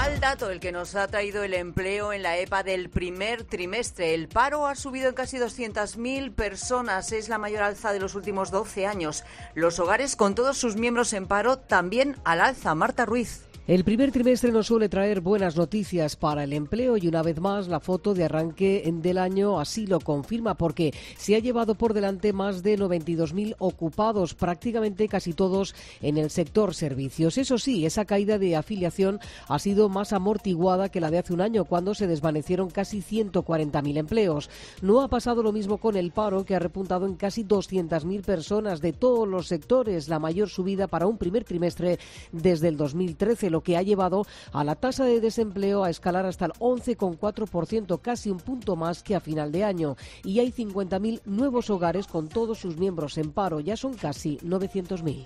Mal dato el que nos ha traído el empleo en la EPA del primer trimestre. El paro ha subido en casi 200.000 personas. Es la mayor alza de los últimos 12 años. Los hogares con todos sus miembros en paro también al alza. Marta Ruiz. El primer trimestre nos suele traer buenas noticias para el empleo y una vez más la foto de arranque del año así lo confirma, porque se ha llevado por delante más de 92.000 ocupados, prácticamente casi todos en el sector servicios. Eso sí, esa caída de afiliación ha sido más amortiguada que la de hace un año, cuando se desvanecieron casi 140.000 empleos. No ha pasado lo mismo con el paro, que ha repuntado en casi 200.000 personas de todos los sectores, la mayor subida para un primer trimestre desde el 2013, lo que ha llevado a la tasa de desempleo a escalar hasta el 11,4%, casi un punto más que a final de año. Y hay 50.000 nuevos hogares con todos sus miembros en paro, ya son casi 900.000.